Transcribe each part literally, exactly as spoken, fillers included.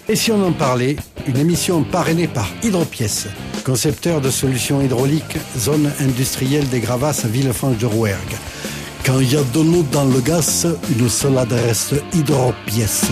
Et si on en parlait, une émission parrainée par Hydropièces, concepteur de solutions hydrauliques, zone industrielle des Gravasses, Villefranche de Rouergue. Quand il y a de l'eau dans le gaz, une seule adresse, Hydropièces.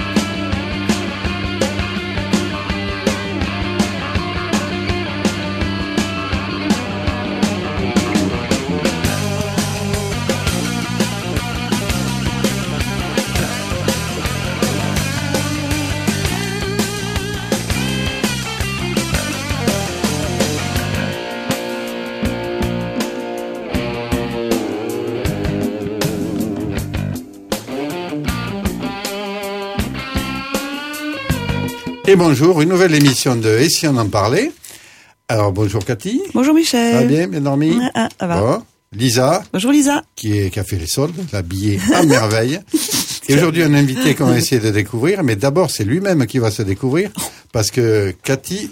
Et bonjour, une nouvelle émission de Et si on en parlait. Alors bonjour Cathy. Bonjour Michel. Ça va bien, bien dormi? Ah, ça va. Bon. Lisa. Bonjour Lisa. Qui, est, qui a fait les soldes, l'habillée à merveille. Et aujourd'hui un invité qu'on va essayer de découvrir, mais d'abord c'est lui-même qui va se découvrir, parce que Cathy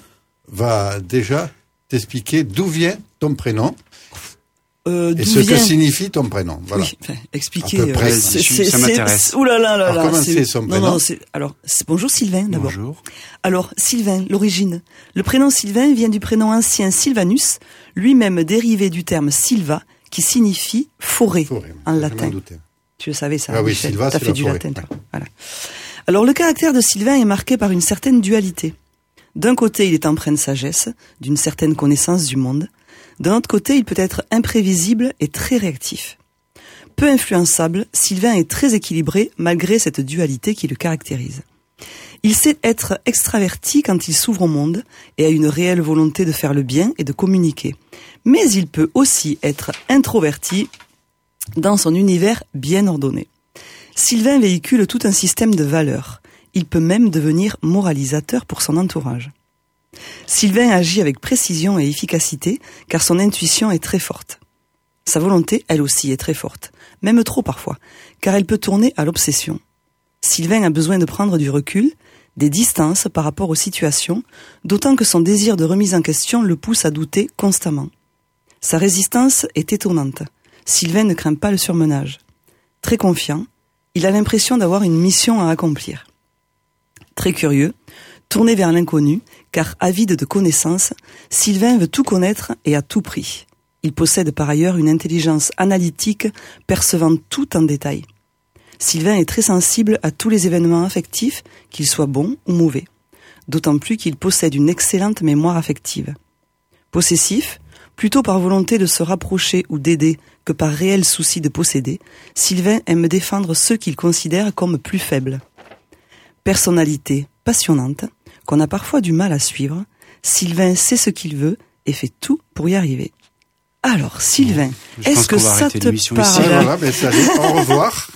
va déjà t'expliquer d'où vient ton prénom. Euh, et ce vient... que signifie ton prénom. Voilà. Oui, enfin, expliquer. À peu près, euh, c'est, c'est, ça m'intéresse. Ouh là là là alors, là. comment c'est son prénom? Non, non, c'est, alors, c'est, bonjour Sylvain, d'abord. Bonjour. Alors, Sylvain, l'origine. Le prénom Sylvain vient du prénom ancien Sylvanus, lui-même dérivé du terme Silva, qui signifie forêt, forêt en latin. Tu le savais ça, ah oui, Michel. Silva, t'as c'est fait la du forêt. latin, toi. Voilà. Alors, le caractère de Sylvain est marqué par une certaine dualité. D'un côté, il est empreint de sagesse, d'une certaine connaissance du monde. D'un autre côté, il peut être imprévisible et très réactif. Peu influençable, Sylvain est très équilibré malgré cette dualité qui le caractérise. Il sait être extraverti quand il s'ouvre au monde et a une réelle volonté de faire le bien et de communiquer. Mais il peut aussi être introverti dans son univers bien ordonné. Sylvain véhicule tout un système de valeurs. Il peut même devenir moralisateur pour son entourage. Sylvain agit avec précision et efficacité car son intuition est très forte. Sa volonté, elle aussi, est très forte, même trop parfois, car elle peut tourner à l'obsession. Sylvain a besoin de prendre du recul, des distances par rapport aux situations, d'autant que son désir de remise en question le pousse à douter constamment. Sa résistance est étonnante. Sylvain ne craint pas le surmenage. Très confiant, il a l'impression d'avoir une mission à accomplir. Très curieux, tourné vers l'inconnu, car avide de connaissances, Sylvain veut tout connaître et à tout prix. Il possède par ailleurs une intelligence analytique, percevant tout en détail. Sylvain est très sensible à tous les événements affectifs, qu'ils soient bons ou mauvais. D'autant plus qu'il possède une excellente mémoire affective. Possessif, plutôt par volonté de se rapprocher ou d'aider que par réel souci de posséder, Sylvain aime défendre ceux qu'il considère comme plus faibles. Personnalité passionnante, qu'on a parfois du mal à suivre, Sylvain sait ce qu'il veut et fait tout pour y arriver. Alors, Sylvain, Je est-ce que ça te parle? Ah, voilà, ben, salut, au revoir.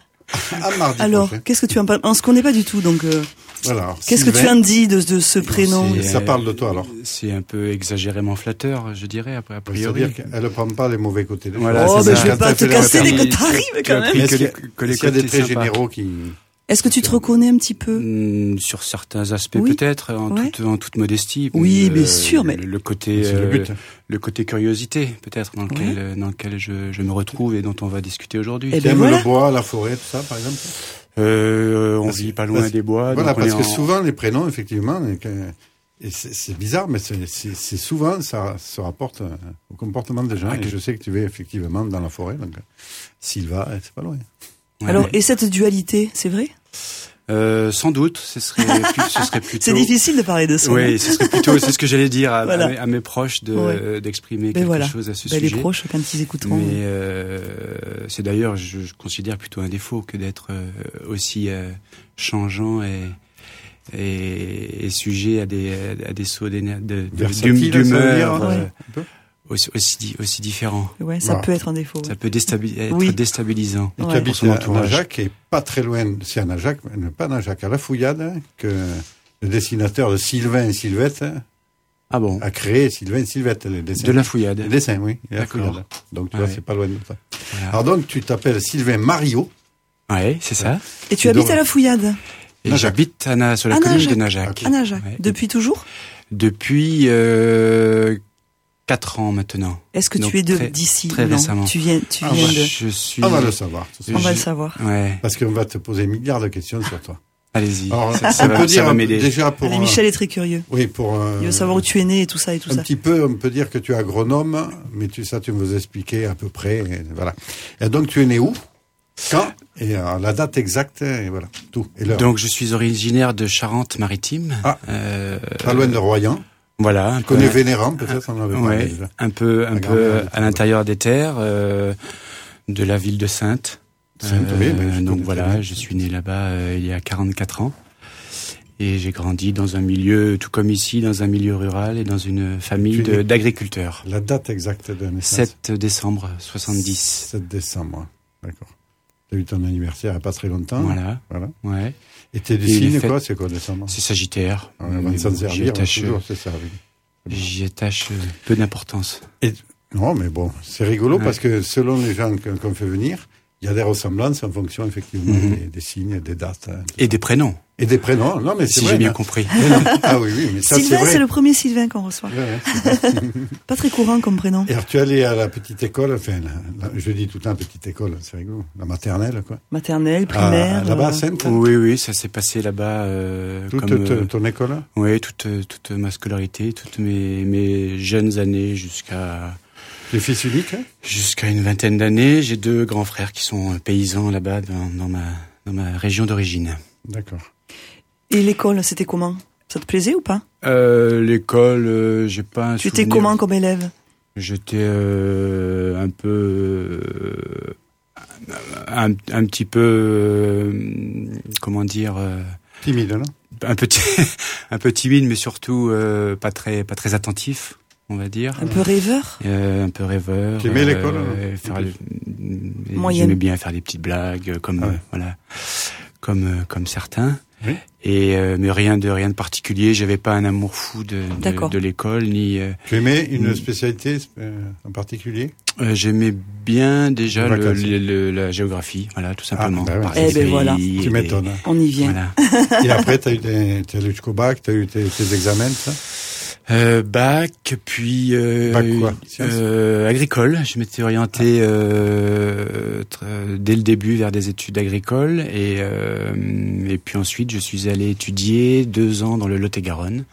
À mardi Alors, prochain. Qu'est-ce que tu en parles? On se connaît pas du tout, donc euh, voilà, alors, qu'est-ce Sylvain, que tu en dis de, de ce prénom? c'est, Ça parle de toi alors. C'est un peu exagérément flatteur, je dirais, après, a priori. C'est-à-dire qu'elle ne prend pas les mauvais côtés des Voilà, choses. Oh, ben je vais Quand pas elle te fait casser la- dès que t'arrives quand même. Que Est-ce les- qu'il y a- que les est-ce qu'il y a des côtés traits sympas. généraux qui... Est-ce que tu te reconnais un petit peu? Mm, Sur certains aspects, Oui. peut-être, en, Ouais. toute, en toute modestie. Oui, Euh, bien sûr, mais- Le, le côté, C'est le but. euh, le côté curiosité, peut-être, dans lequel, Ouais. euh, dans lequel je, je me retrouve et dont on va discuter aujourd'hui. Eh ben T'aimes voilà. le bois, la forêt, tout ça, par exemple? Euh, on Parce- vit pas loin parce- des bois. Voilà, donc on parce est que en- souvent, les prénoms, effectivement, et que- et c'est, c'est bizarre, mais c'est, c'est, c'est souvent, ça se rapporte euh, au comportement des gens. Ah, et que- je sais que tu vas effectivement dans la forêt, donc euh, Sylva, eh, c'est pas loin. Ouais, Alors, ouais. et cette dualité, c'est vrai? Euh, sans doute, ce serait, plus, ce serait plutôt. C'est difficile de parler de ça. Oui, ce serait plutôt, c'est ce que j'allais dire à, Voilà. à mes, à mes proches de, Ouais. d'exprimer Ben quelque voilà. chose à ce Ben, les sujet. proches, quand ils écouteront. Mais euh, c'est d'ailleurs, je, je considère plutôt un défaut que d'être euh, aussi euh, changeant et, et, et sujet à des, à des sauts d'éner- de, de, Versatile, d'hum- ça veut d'humeur dire, euh, ouais. un peu. aussi, aussi, di- aussi différents. Ouais, ça Voilà. peut être un défaut. Ça peut déstabi- être Oui. déstabilisant. Et Ouais. tu habites Pour son à entourage. Najac, et pas très loin, c'est à Najac, mais pas à Najac, à La Fouillade, hein, que le dessinateur de Sylvain et Sylvette hein, Ah bon? a créé Sylvain et Sylvette, les dessins. De la fouillade. Les dessins, oui, et La D'accord. Fouillade. Donc tu vois, Ouais. c'est pas loin de ça. Voilà. Alors donc, tu t'appelles Sylvain Mario. Ouais, c'est ça. Et tu Et habites donc- à la Fouillade? Et Najac. j'habite à Na- sur la À commune Najac. de Najac. Ok. À Najac. Ouais. Depuis toujours? Depuis euh, quatre ans maintenant. Est-ce que Donc, tu es de, très- d'ici? très Non, récemment. Tu viens, tu Ah, viens bah, de... Je suis. On va le savoir. tout ça. On va je- le savoir. Ouais. Parce qu'on va te poser un milliard de questions sur toi. Allez-y. Alors, ça, ça on va, peut ça dire va m'aider. déjà pour. Allez, euh, Michel est très curieux. Oui, pour. euh, Il veut savoir où tu es né et tout ça et tout un ça. petit peu, on peut dire que tu es agronome, mais tu, ça, tu me vous expliquer à peu près, et voilà. Et donc, tu es né où? Quand? Et euh, la date exacte, et voilà, tout. Et l'heure. Donc, je suis originaire de Charente-Maritime. Ah. Euh, Pas loin de Royan. Voilà. Tu connais Vénérand, peut-être, on en avait parlé Ouais, déjà. un peu, un La peu grand-mère, à l'intérieur des terres, euh, de la ville de Saintes. Sainte, oui, ben, je donc connais voilà, très bien. je suis né là-bas euh, il y a quarante-quatre ans. Et j'ai grandi dans un milieu, tout comme ici, dans un milieu rural et dans une famille Tu de- es- d'agriculteurs. La date exacte de naissance. sept décembre soixante-dix. sept décembre, d'accord. Tu as eu ton anniversaire il n'y a pas très longtemps. Voilà, Voilà. ouais. Et t'es du Et les signe, fêtes- quoi, c'est quoi, décembre? C'est Sagittaire. On va Mais s'en bon, j'y servir, attache, toujours, c'est ça, oui. j'y attache euh, peu d'importance. Non, mais bon, c'est rigolo Ouais. parce que selon les gens que- qu'on fait venir, il y a des ressemblances en fonction, effectivement, Mhm. des, des signes, des dates. hein, tout Et ça. des prénoms, Et des prénoms. Non, mais c'est si vrai. j'ai bien mais- compris. mais non. Ah oui, oui, mais ça, c'est Sylvain, vrai. c'est le premier Sylvain qu'on reçoit. Ouais, ouais, c'est vrai. Pas très courant comme prénom. Et alors, tu es allé à la petite école, enfin, la- la- je dis tout le temps petite école, c'est rigolo, la maternelle, quoi. Maternelle, Ah, primaire. là-bas, à euh, Sainte, Oui, oui, ça s'est passé là-bas. Euh, toute comme, te- euh, ton école? Oui, toute, toute ma scolarité, toutes mes, mes jeunes années jusqu'à Tu es fils unique, hein? jusqu'à une vingtaine d'années. J'ai deux grands frères qui sont paysans là-bas dans, dans ma dans ma région d'origine. D'accord. Et l'école, c'était comment? Ça te plaisait ou pas? Euh, l'école, euh, j'ai pas un Tu étais souvenir. comment comme élève? J'étais euh, un peu euh, un, un petit peu euh, comment dire euh, Timide, non? un peu ti- un peu timide, mais surtout euh, pas très pas très attentif, on va dire. Un peu rêveur? Euh, un peu rêveur. Tu aimais l'école, euh, faire alors le- Moyenne. J'aimais bien faire des petites blagues, euh, comme Ah ouais. euh, voilà, comme euh, comme certains. Oui. Et euh, mais rien de rien de particulier. J'avais pas un amour fou de D'accord. de, de l'école, ni euh, Tu aimais une Mm. spécialité euh, en particulier? euh, j'aimais bien déjà Les le, vacances. le- le- la géographie, voilà, tout simplement. bah ouais. Par Eh les ben voilà. pays Tu et- m'étonnes. hein. On y vient. Voilà. Et après, tu as eu des, t'es allé jusqu'au bac, tu as eu tes, tes examens, ça? Euh, bac, puis euh, Bac quoi, sciences euh, agricole. Je m'étais orienté euh, tr- dès le début vers des études agricoles et euh, et puis ensuite je suis allé étudier deux ans dans le Lot-et-Garonne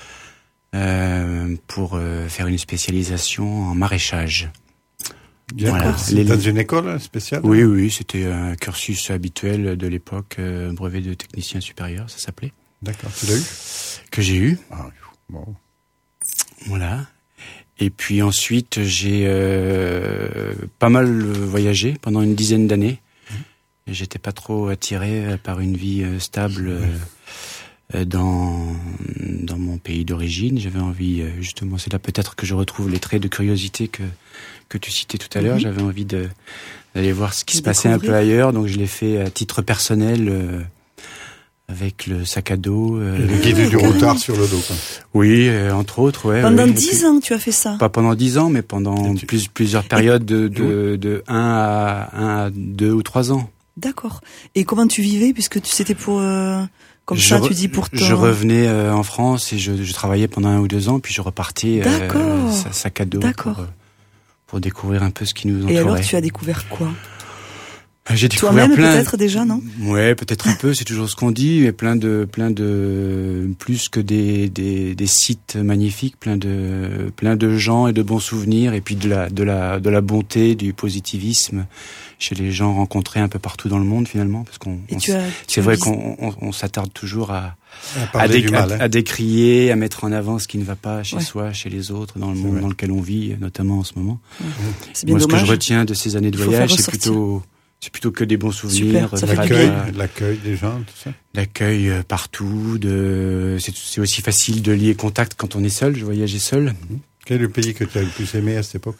euh, pour euh, faire une spécialisation en maraîchage. Bien. Voilà. C'est Les- dans une école spéciale? Oui, oui, c'était un cursus habituel de l'époque, euh, brevet de technicien supérieur, ça s'appelait, D'accord. Tu l'as eu? que j'ai eu. Ah, bon. Voilà. Et puis ensuite, j'ai euh, pas mal voyagé pendant une dizaine d'années. Et j'étais pas trop attiré euh, par une vie euh, stable euh, euh, dans dans mon pays d'origine. J'avais envie, euh, justement, c'est là peut-être que je retrouve les traits de curiosité que que tu citais tout à l'heure. Mhm. J'avais envie de d'aller voir ce qui De se passait un peu découvrir. ailleurs, donc je l'ai fait à titre personnel. euh, avec le sac à dos. euh, Et le guide du routard sur le dos, quoi. Oui, euh, entre autres, ouais. Pendant ouais, dix et puis- ans, tu as fait ça. Pas pendant dix ans, mais pendant Et tu- plus, plusieurs périodes de, de, de un à, un à deux ou trois ans. D'accord. Et comment tu vivais, puisque tu c'était pour euh, comme Je ça, re- tu dis pour ton... Je revenais euh, en France et je, je travaillais pendant un ou deux ans, puis je repartais euh, D'accord. sa- sac à dos D'accord. pour, euh, pour découvrir un peu ce qui nous entourait. Et alors, tu as découvert quoi? J'ai découvert Toi-même, plein. peut-être déjà, non? Ouais, peut-être un peu, c'est toujours ce qu'on dit, mais plein de, plein de, plus que des, des, des sites magnifiques, plein de, plein de gens et de bons souvenirs, et puis de la, de la, de la bonté, du positivisme chez les gens rencontrés un peu partout dans le monde finalement, parce qu'on, Et on tu s- as, tu c'est as vrai vis- qu'on, on, on s'attarde toujours à, À à, parler dé- du mal, à- hein. à décrier, à mettre en avant ce qui ne va pas chez Ouais. soi, chez les autres, dans le C'est monde vrai. dans lequel on vit, notamment en ce moment. C'est bien Moi, ce dommage. que je retiens de ces années de Il faut voyage, faire c'est ressortir. plutôt, c'est plutôt que des bons souvenirs, Super, ça de fait du la- L'accueil, bien. l'accueil des gens, tout ça. l'accueil euh, partout. De, c'est, c'est aussi facile de lier contact quand on est seul. Je voyageais seul. Quel est le pays que tu as le plus aimé à cette époque?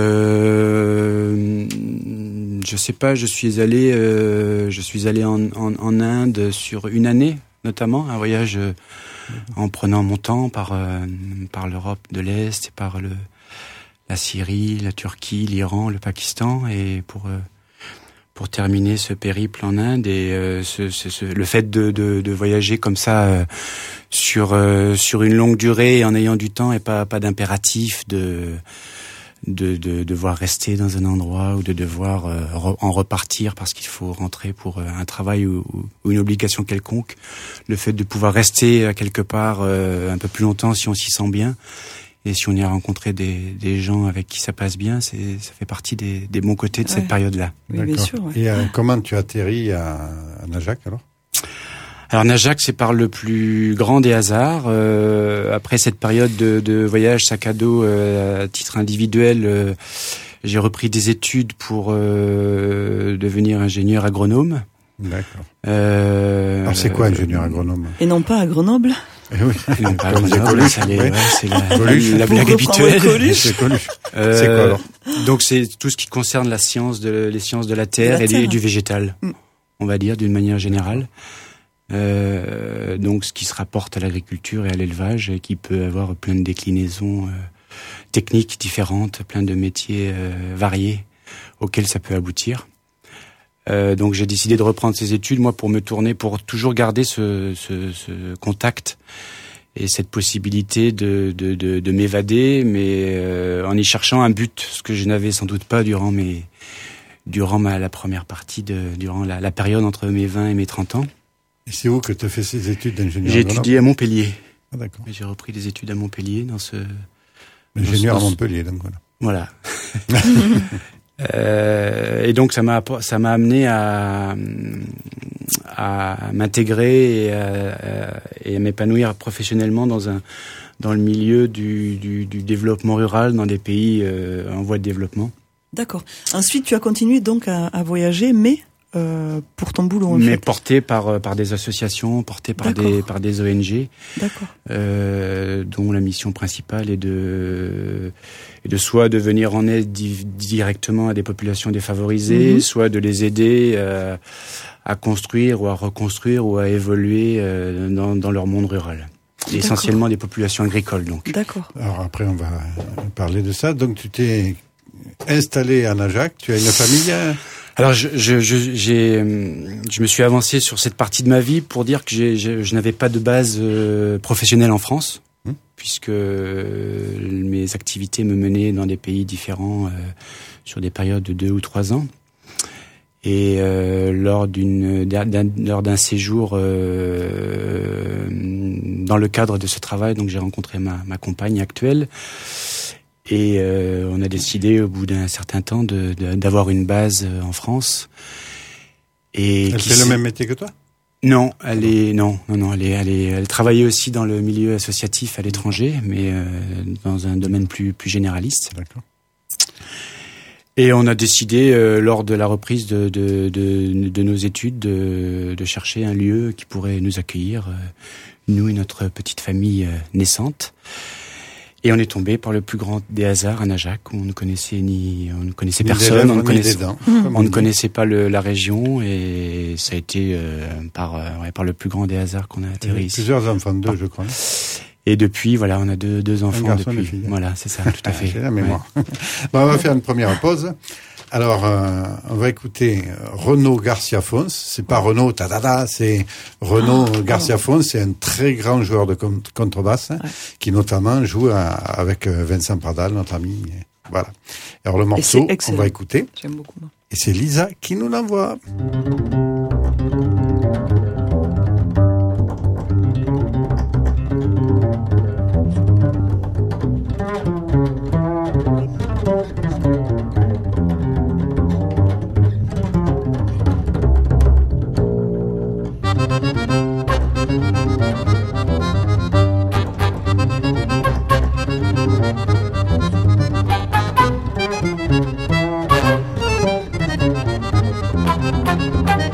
Euh, je sais pas. Je suis allé, euh, je suis allé en, en, en Inde sur une année, notamment un voyage euh, en prenant mon temps par euh, par l'Europe de l'Est et par le la Syrie, la Turquie, l'Iran, le Pakistan, et pour euh, pour terminer ce périple en Inde et euh, ce, ce, ce- le fait de, de, de voyager comme ça euh, sur euh, sur une longue durée en ayant du temps et pas pas d'impératif de de, de devoir rester dans un endroit ou de devoir euh, re, en repartir parce qu'il faut rentrer pour euh, un travail ou, ou une obligation quelconque. Le fait de pouvoir rester euh, quelque part euh, un peu plus longtemps si on s'y sent bien et si on y a rencontré des, des gens avec qui ça passe bien, c'est, ça fait partie des, des bons côtés de ouais. cette période-là. Oui, bien sûr. Ouais. Et euh, comment tu atterris à, à Najac alors ? Alors Najac, c'est par le plus grand des hasards. Euh, après cette période de, de voyage sac à dos euh, à titre individuel, euh, j'ai repris des études pour euh, devenir ingénieur agronome. D'accord. Euh, Alors c'est quoi ingénieur agronome ? Et non pas à Grenoble ? Eh oui. Et non pas à Grenoble, ça les, ouais, c'est la, Coluche. la blague habituelle. C'est Coluche. Euh, c'est quoi alors ? Donc c'est tout ce qui concerne la science de les sciences de la terre, la et, terre. du, et du végétal, mm. on va dire d'une manière générale. Euh, donc ce qui se rapporte à l'agriculture et à l'élevage et qui peut avoir plein de déclinaisons euh, techniques différentes, plein de métiers euh, variés auxquels ça peut aboutir. Euh, donc j'ai décidé de reprendre ces études, moi, pour me tourner, pour toujours garder ce, ce, ce contact et cette possibilité de, de, de, de m'évader, mais euh, en y cherchant un but, ce que je n'avais sans doute pas durant mes, durant ma la première partie de, durant la, la période entre mes vingt et mes trente ans. Et c'est où que tu as fait ces études d'ingénieur ? J'ai étudié à Montpellier. Ah, d'accord. J'ai repris des études à Montpellier dans ce... Ingénieur dans ce, à Montpellier, donc voilà. Voilà. euh, et donc ça m'a ça m'a amené à à m'intégrer et à, et à m'épanouir professionnellement dans un dans le milieu du du, du développement rural dans des pays euh, en voie de développement. D'accord. Ensuite, tu as continué donc à, à voyager, mais Euh, pour ton boulot, en mais fait. porté par par des associations, porté par D'accord. des par des O N G, D'accord. Euh, dont la mission principale est de est de soit de venir en aide di- directement à des populations défavorisées, mmh. soit de les aider euh, à construire ou à reconstruire ou à évoluer euh, dans dans leur monde rural. Et essentiellement des populations agricoles, donc. D'accord. Alors après, on va parler de ça. Donc tu t'es installé à Najac. Tu as une famille. Alors je, je, je, j'ai, je me suis avancé sur cette partie de ma vie pour dire que j'ai, je, je n'avais pas de base euh, professionnelle en France, mmh. puisque euh, mes activités me menaient dans des pays différents euh, sur des périodes de deux ou trois ans. Et euh, lors d'une d'un, lors d'un séjour euh, dans le cadre de ce travail, donc j'ai rencontré ma, ma compagne actuelle. Et euh, on a décidé au bout d'un certain temps de, de, d'avoir une base en France. Et elle fait le même métier que toi ? Non, elle est non, non, non, elle est, elle est, elle travaillait aussi dans le milieu associatif à l'étranger, mais euh, dans un domaine plus plus généraliste. D'accord. Et on a décidé euh, lors de la reprise de de de, de nos études de, de chercher un lieu qui pourrait nous accueillir, euh, nous et notre petite famille euh, naissante. Et on est tombé par le plus grand des hasards à Najac, où on ne connaissait ni, on ne connaissait ni personne, lèvres, on ne connaissait, dents, mmh. on ne connaissait pas le, la région, et ça a été euh, par, euh, ouais, par le plus grand des hasards qu'on a atterri ici. Plusieurs enfants, deux, je crois. Et depuis, voilà, on a deux, deux enfants un garçon, depuis. Fille. Voilà, c'est ça, tout à fait. J'ai la mémoire. Ouais. Bon, on va faire une première pause. Alors, euh, on va écouter Renaud Garcia Fons. C'est pas Renaud ta-da-da, c'est Renaud oh, Garcia oh. Fons. C'est un très grand joueur de contrebasse, ouais. qui notamment joue à, avec Vincent Pradal, notre ami. Voilà. Alors le morceau, on va écouter. J'aime beaucoup. Moi. Et c'est Lisa qui nous l'envoie. Thank you.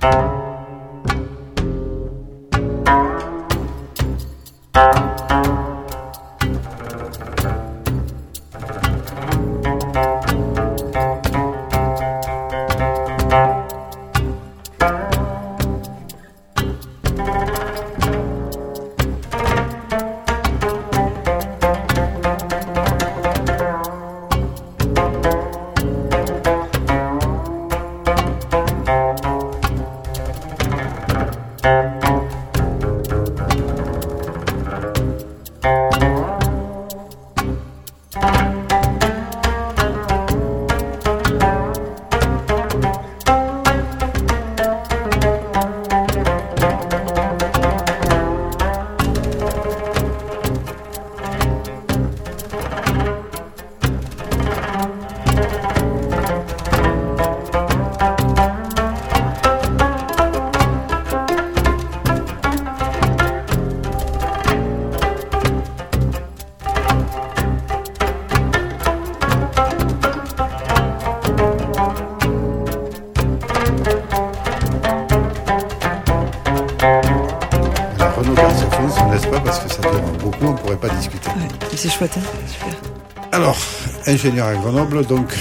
C'est chouette, hein, super. Alors, ingénieur à Grenoble, donc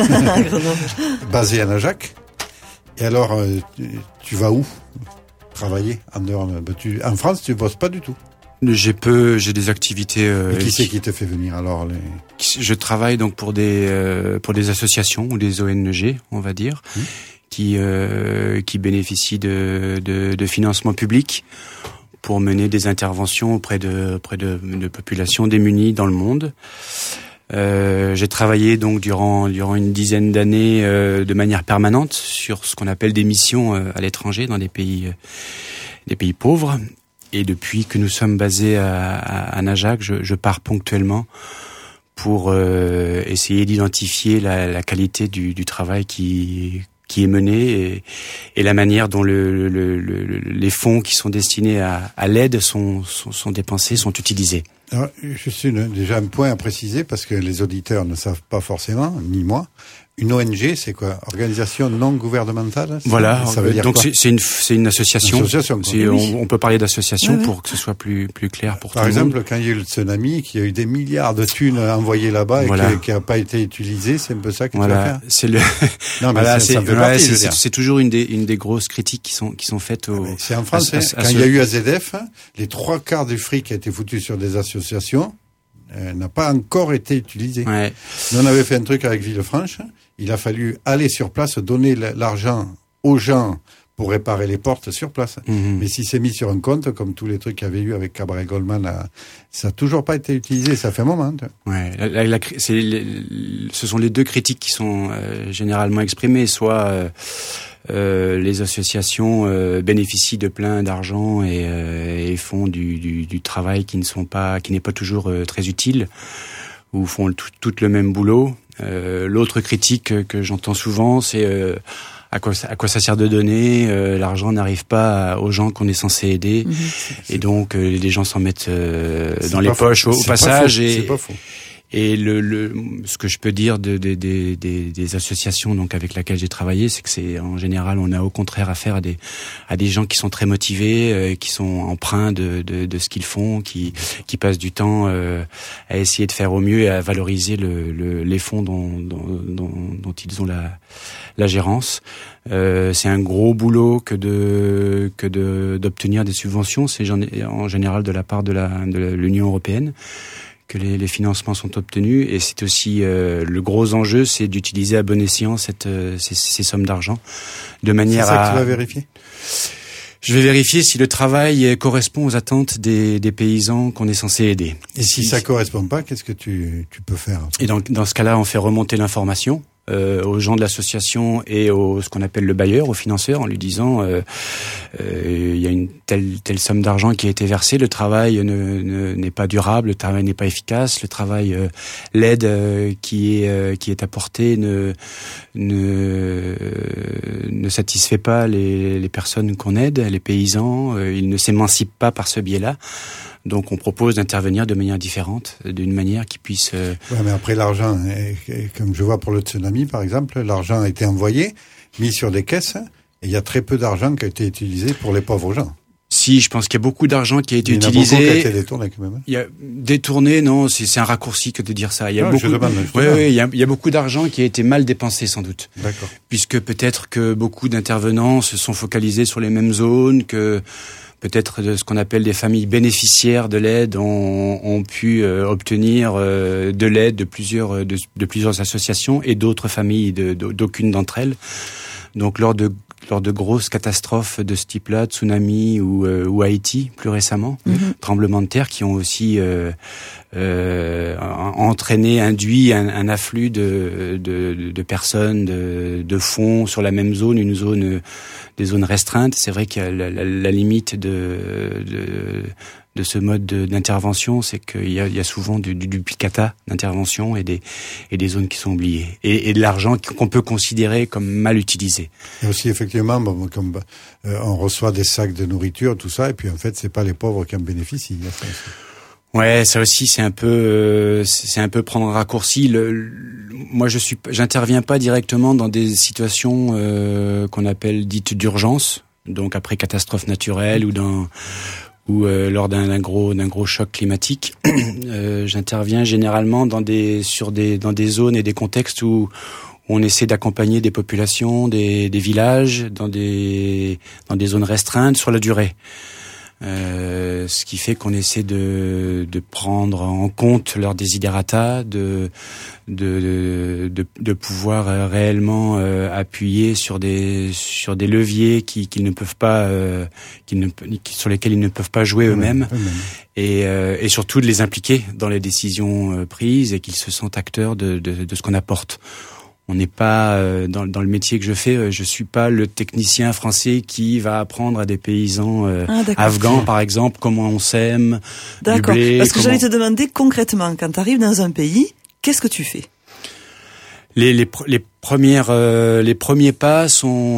basé à Najac. Et alors, euh, tu, tu vas où travailler en dehors de, tu, en France, tu bosses pas du tout. J'ai peu, j'ai des activités. Euh, Et qui c'est qui te fait venir alors les... Je travaille donc pour des euh, pour des associations ou des O N G, on va dire, mmh. qui euh, qui bénéficient de, de de financements publics pour mener des interventions auprès de auprès de, de populations démunies dans le monde. Euh, j'ai travaillé donc durant durant une dizaine d'années euh, de manière permanente sur ce qu'on appelle des missions euh, à l'étranger dans des pays euh, des pays pauvres. Et depuis que nous sommes basés à, à, à Najac, je, je pars ponctuellement pour euh, essayer d'identifier la, la qualité du, du travail qui qui est mené et, et la manière dont le, le, le, les fonds qui sont destinés à, à l'aide sont, sont, sont dépensés, sont utilisés. Alors, juste une, déjà un point à préciser, parce que les auditeurs ne savent pas forcément, ni moi. Une O N G, c'est quoi? Organisation non gouvernementale? Voilà. Ça veut dire donc quoi? c'est, c'est une c'est une association. Une association c'est, on, on peut parler d'association oui, pour oui. que ce soit plus plus clair pour Par tout exemple, le monde. Quand il y a eu le tsunami, qu'il y a eu des milliards de thunes envoyées là-bas voilà. et qui n'a pas été utilisées, c'est un peu ça que voilà. tu vas faire. C'est le. Non, mais voilà, c'est, c'est, ça fait ouais, partie, c'est, c'est, c'est toujours une des une des grosses critiques qui sont qui sont faites au. Ah c'est en France. À, à, à quand ce... il y a eu A Z F, les trois quarts du fric qui a été foutu sur des associations. Euh, n'a pas encore été utilisé. Ouais. Nous, on avait fait un truc avec Villefranche. Il a fallu aller sur place, donner l'argent aux gens pour réparer les portes sur place. Mm-hmm. Mais si c'est mis sur un compte, comme tous les trucs qu'il y avait eu avec Cabaret Goldman, là, ça n'a toujours pas été utilisé. Ça fait un moment. Ouais, la, la, la, c'est les, ce sont les deux critiques qui sont euh, généralement exprimées. Soit euh, euh, les associations euh, bénéficient de plein d'argent et, euh, et font du, du, du travail qui ne sont pas, qui n'est pas toujours euh, très utile, ou font tout, tout le même boulot. Euh, l'autre critique que j'entends souvent, c'est euh, à quoi à quoi ça sert de donner, euh, l'argent n'arrive pas aux gens qu'on est censé aider, mmh, c'est, c'est... et donc euh, les gens s'en mettent euh, dans les poches au, au passage. Pas faux, et c'est pas faux. Et le, le, ce que je peux dire de, de, de, de, des associations donc avec lesquelles j'ai travaillé, c'est que c'est en général, on a au contraire affaire à des à des gens qui sont très motivés, euh, qui sont empreints de, de, de ce qu'ils font, qui qui passent du temps euh, à essayer de faire au mieux et à valoriser le, le, les fonds dont, dont, dont, dont ils ont la, la gérance. Euh, c'est un gros boulot que de que de d'obtenir des subventions. C'est en général de la part de la de l'Union européenne que les, les financements sont obtenus, et c'est aussi euh, le gros enjeu, c'est d'utiliser à bon escient cette, euh, ces, ces sommes d'argent de manière à... C'est ça que tu vas vérifier ? Je vais vérifier si le travail correspond aux attentes des, des paysans qu'on est censé aider. Et si, si ça correspond pas, qu'est-ce que tu, tu peux faire ? Et donc, dans ce cas-là, on fait remonter l'information euh, aux gens de l'association et au ce qu'on appelle le bailleur, au financeur, en lui disant euh, euh, il y a une telle telle somme d'argent qui a été versée, le travail ne, ne n'est pas durable, le travail n'est pas efficace, le travail euh, l'aide euh, qui est euh, qui est apportée ne ne ne satisfait pas les les personnes qu'on aide, les paysans, euh, ils ne s'émancipent pas par ce biais-là. Donc on propose d'intervenir de manière différente, d'une manière qui puisse... Euh... Ouais, mais après l'argent, comme je vois pour le tsunami par exemple, l'argent a été envoyé, mis sur des caisses, Et il y a très peu d'argent qui a été utilisé pour les pauvres gens. Si, je pense qu'il y a beaucoup d'argent qui a été il y utilisé. Il y a beaucoup qui a été détourné quand même. Hein. Il y a détourné, non, c'est, c'est un raccourci que de dire ça. Il y a non, beaucoup. Je demande, je oui, demande. oui, il y a, il y a beaucoup d'argent qui a été mal dépensé sans doute. D'accord. Puisque peut-être que beaucoup d'intervenants se sont focalisés sur les mêmes zones, que peut-être de ce qu'on appelle des familles bénéficiaires de l'aide ont, ont pu euh, obtenir euh, de l'aide de plusieurs de, de plusieurs associations et d'autres familles de, de, d'aucune d'entre elles. Donc lors de lors de grosses catastrophes de ce type-là, tsunami ou, euh, ou Haïti plus récemment, mm-hmm. tremblements de terre qui ont aussi euh, euh, entraîné, induit un, un afflux de, de, de personnes, de, de fonds sur la même zone, une zone, des zones restreintes. C'est vrai qu'il y a la, la, la limite de, de de ce mode de, d'intervention, c'est qu'il y a, il y a souvent du, du duplicata d'intervention et des, et des zones qui sont oubliées. Et, et de l'argent qu'on peut considérer comme mal utilisé. Et aussi, effectivement, bon, comme, euh, on reçoit des sacs de nourriture, tout ça, et puis en fait, c'est pas les pauvres qui en bénéficient. Il y a ça aussi. Ouais, ça aussi, c'est un peu, euh, c'est un peu prendre un raccourci. Le, le, moi, je suis, j'interviens pas directement dans des situations euh, qu'on appelle dites d'urgence, donc après catastrophe naturelle ou dans ou euh, lors d'un, d'un gros d'un gros choc climatique. euh, j'interviens généralement dans des sur des dans des zones et des contextes où, où on essaie d'accompagner des populations, des, des villages dans des dans des zones restreintes sur la durée. Euh, ce qui fait qu'on essaie de de prendre en compte leurs desiderata, de de de de pouvoir réellement euh, appuyer sur des sur des leviers qui qu'ils ne peuvent pas euh, qui ne qui, sur lesquels ils ne peuvent pas jouer eux-mêmes, eux-mêmes. et euh, et surtout de les impliquer dans les décisions euh, prises et qu'ils se sentent acteurs de de de ce qu'on apporte. On n'est pas euh, dans, dans le métier que je fais. Euh, je suis pas le technicien français qui va apprendre à des paysans euh, ah, afghans, par exemple, comment on sème d'accord. du blé. Parce que comment... j'allais te demander concrètement, quand tu arrives dans un pays, qu'est-ce que tu fais ? Les, les, les premières, euh, les premiers pas sont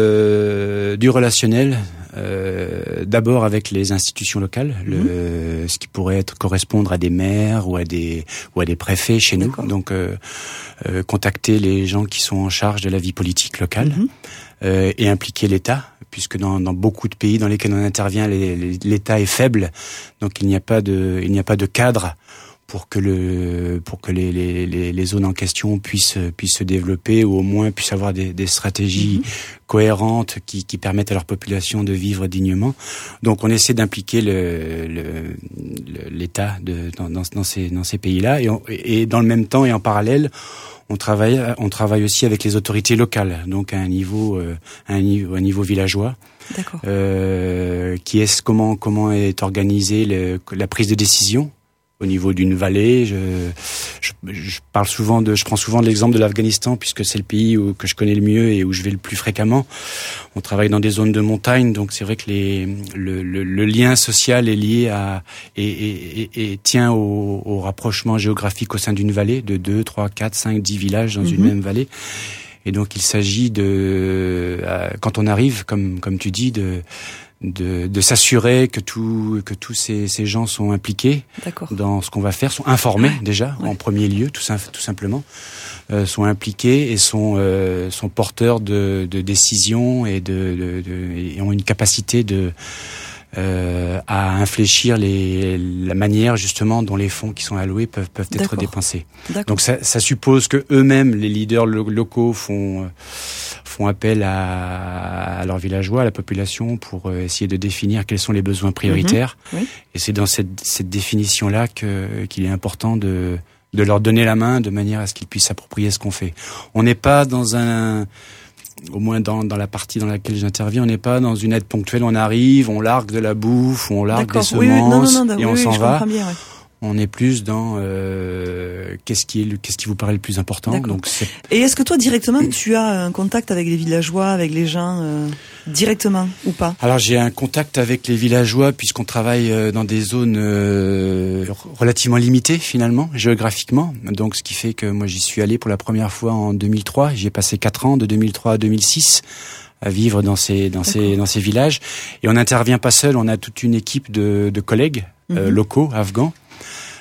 euh, du relationnel. Euh, d'abord avec les institutions locales, mmh. le, ce qui pourrait être correspondre à des maires ou à des ou à des préfets chez D'accord. nous. Donc euh, euh, contacter les gens qui sont en charge de la vie politique locale mmh. euh, et impliquer l'État, puisque dans, dans beaucoup de pays dans lesquels on intervient, les, les, l'État est faible, donc il n'y a pas de il n'y a pas de cadre pour que le pour que les les les, les zones en question puissent puissent se développer ou au moins puissent avoir des, des stratégies mmh. cohérentes qui qui permettent à leur population de vivre dignement. Donc on essaie d'impliquer le, le, le l'État de dans dans, dans ces dans ces pays-là et on, et dans le même temps et en parallèle on travaille on travaille aussi avec les autorités locales, donc à un niveau euh, à un niveau à un niveau villageois. D'accord. Euh, qui est comment comment est organisée le, la prise de décision au niveau d'une vallée. Je, je, je parle souvent de, je prends souvent de l'exemple de l'Afghanistan puisque c'est le pays où, que je connais le mieux et où je vais le plus fréquemment. On travaille dans des zones de montagne, donc c'est vrai que les, le, le, le lien social est lié à et, et, et, et tient au, au rapprochement géographique au sein d'une vallée de deux, trois, quatre, cinq, dix villages dans mm-hmm. une même vallée. Et donc il s'agit de, euh, quand on arrive, comme comme tu dis, de de, de s'assurer que tout que tous ces, ces gens sont impliqués D'accord. dans ce qu'on va faire, sont informés ouais. déjà ouais. en premier lieu, tout, tout simplement, euh, sont impliqués et sont euh, sont porteurs de, de décisions et de, de, de et ont une capacité de euh, à infléchir les la manière justement dont les fonds qui sont alloués peuvent peuvent être D'accord. dépensés. D'accord. Donc ça, ça suppose que eux-mêmes, les leaders lo- locaux, font euh, font appel à, à leurs villageois, à la population, pour essayer de définir quels sont les besoins prioritaires. Mmh, oui. Et c'est dans cette, cette définition-là que, qu'il est important de, de leur donner la main de manière à ce qu'ils puissent s'approprier ce qu'on fait. On n'est pas dans un... au moins dans, dans la partie dans laquelle j'interviens, on n'est pas dans une aide ponctuelle, on arrive, on largue de la bouffe, on largue D'accord. des semences, oui, oui. Non, non, non, et oui, on oui, s'en va. Bien, ouais. On est plus dans euh, qu'est-ce qui est le, qu'est-ce qui vous paraît le plus important. D'accord. Donc c'est... Et est-ce que toi directement tu as un contact avec les villageois, avec les gens euh, directement ou pas ? Alors j'ai un contact avec les villageois puisqu'on travaille euh, dans des zones euh, relativement limitées finalement géographiquement. Donc ce qui fait que moi j'y suis allé pour la première fois en deux mille trois. J'y ai passé quatre ans de deux mille trois à deux mille six. À vivre dans ces dans D'accord. ces dans ces villages et on n'intervient pas seul. On a toute une équipe de, de collègues mmh. euh, locaux afghans.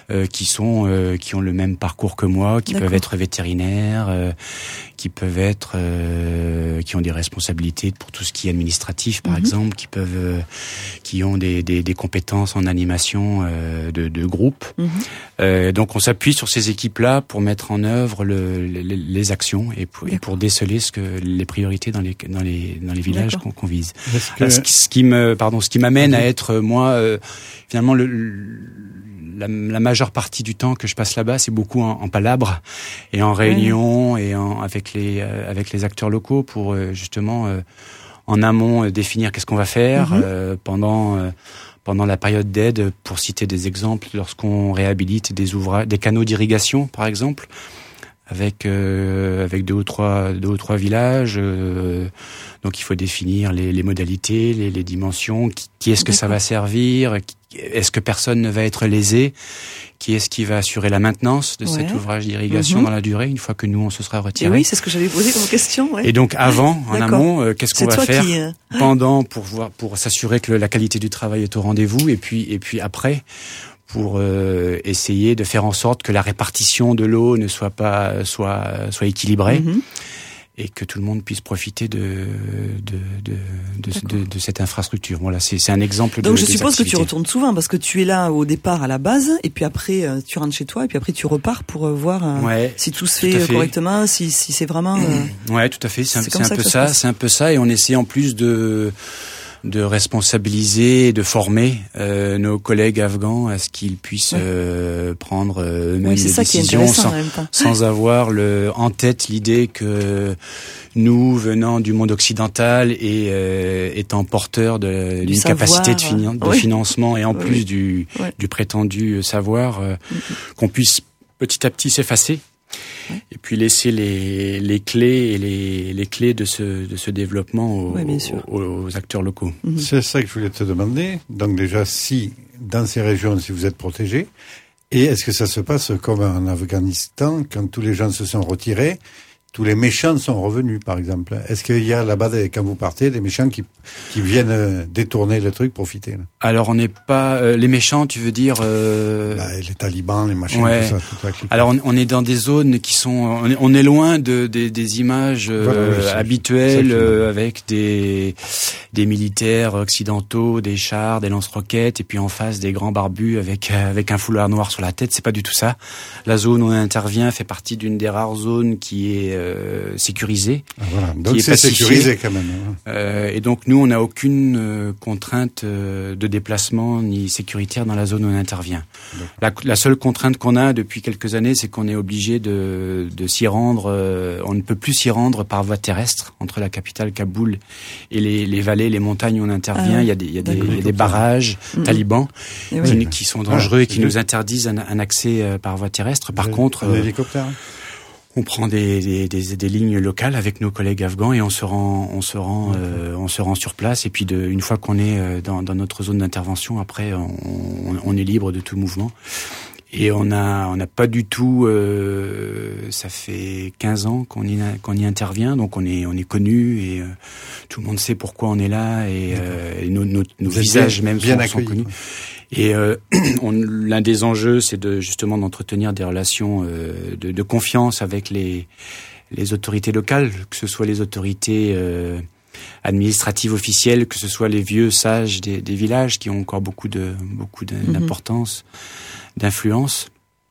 euh, qui sont euh, qui ont le même parcours que moi, qui D'accord. peuvent être vétérinaires, euh, qui peuvent être euh, qui ont des responsabilités pour tout ce qui est administratif par mmh. exemple, qui peuvent euh, qui ont des, des des compétences en animation euh, de de groupe. Mmh. Euh, donc on s'appuie sur ces équipes-là pour mettre en œuvre le, les, les actions et pour, et pour déceler ce que les priorités dans les dans les dans les villages qu'on, qu'on vise. Que... Ce, qui, ce qui me pardon, ce qui m'amène mmh. à être moi euh, finalement le, le La, la majeure partie du temps que je passe là-bas, c'est beaucoup en, en palabres et en réunion mmh. et en, avec les euh, avec les acteurs locaux pour euh, justement euh, en amont euh, définir qu'est-ce qu'on va faire mmh. euh, pendant euh, pendant la période d'aide. Pour citer des exemples, lorsqu'on réhabilite des ouvrages, des canaux d'irrigation, par exemple, avec euh, avec deux ou trois deux ou trois villages. Euh, donc il faut définir les, les modalités, les, les dimensions. Qui, qui est-ce que D'accord. ça va servir? Est-ce que personne ne va être lésé? Qui est-ce qui va assurer la maintenance de ouais. cet ouvrage d'irrigation mmh. dans la durée, une fois que nous, on se sera retirés? Et oui, c'est ce que j'avais posé comme question. Ouais. Et donc, avant, en D'accord. amont, euh, qu'est-ce qu'on c'est va faire qui, euh... pendant pour voir, pour s'assurer que le, la qualité du travail est au rendez-vous, et puis, et puis après, pour euh, essayer de faire en sorte que la répartition de l'eau ne soit pas, soit, soit équilibrée. Mmh. Et que tout le monde puisse profiter de de de de, de, de cette infrastructure. Voilà, c'est c'est un exemple. Donc de, je suppose activités. que tu retournes souvent parce que tu es là au départ à la base et puis après tu rentres chez toi et puis après tu repars pour voir ouais, si tout se fait, tout correctement, si si c'est vraiment. Euh... Ouais, tout à fait. C'est, c'est, un, c'est un peu ça, ça c'est un peu ça et on essaie en plus de de responsabiliser, de former euh, nos collègues afghans à ce qu'ils puissent ouais. euh, prendre eux-mêmes oui, des décisions sans, sans avoir le, en tête l'idée que nous, venant du monde occidental et euh, étant porteurs de, d'une savoir, capacité de, finan- de oui. financement et en oui. plus du, ouais. du prétendu savoir, euh, mm-hmm. qu'on puisse petit à petit s'effacer. Ouais. Et puis laisser les les clés et les les clés de ce de ce développement aux, ouais, aux, aux acteurs locaux. Mm-hmm. C'est ça que je voulais te demander. Donc déjà, si dans ces régions, si vous êtes protégés, et est-ce que ça se passe comme en Afghanistan quand tous les gens se sont retirés? Tous les méchants sont revenus, par exemple. Est-ce qu'il y a là-bas, quand vous partez, des méchants qui qui viennent détourner le truc, profiter là? Alors on n'est pas euh, les méchants, tu veux dire euh... bah, les talibans, les machins, ouais. tout ça. Tout ça Alors on, on est dans des zones qui sont, on est, on est loin de, de des images euh, voilà, oui, habituelles euh, avec des des militaires occidentaux, des chars, des lance-roquettes, et puis en face des grands barbus avec avec un foulard noir sur la tête. C'est pas du tout ça. La zone où on intervient fait partie d'une des rares zones qui est euh, sécurisée. Ah, voilà. Donc qui est c'est sécurisé quand même. Hein. Euh, et donc nous, on n'a aucune euh, contrainte euh, de déplacement ni sécuritaire dans la zone où on intervient. La, la seule contrainte qu'on a depuis quelques années, c'est qu'on est obligé de, de s'y rendre. Euh, on ne peut plus s'y rendre par voie terrestre entre la capitale Kaboul et les, les vallées, les montagnes où on intervient. Ah, il y a des, il y a des, il y a des barrages mmh. talibans qui, oui. qui sont dangereux ah, et qui nous interdisent un, un accès euh, par voie terrestre. Par un, contre, un euh, hélicoptère. On prend des, des, des, des lignes locales avec nos collègues afghans et on se rend, on se rend, euh, on se rend sur place. Et puis, de, une fois qu'on est dans, dans notre zone d'intervention, après, on, on est libre de tout mouvement. Et on a, on n'a pas du tout. Euh, ça fait quinze ans qu'on y, qu'on y intervient, donc on est, on est connu et euh, tout le monde sait pourquoi on est là et, euh, et nos, nos, nos visages bien, même bien sont, sont connus. Et euh, on, l'un des enjeux, c'est de justement d'entretenir des relations euh, de, de confiance avec les les autorités locales, que ce soit les autorités euh, administratives officielles, que ce soit les vieux sages des, des villages qui ont encore beaucoup de beaucoup d'importance, mm-hmm. d'influence.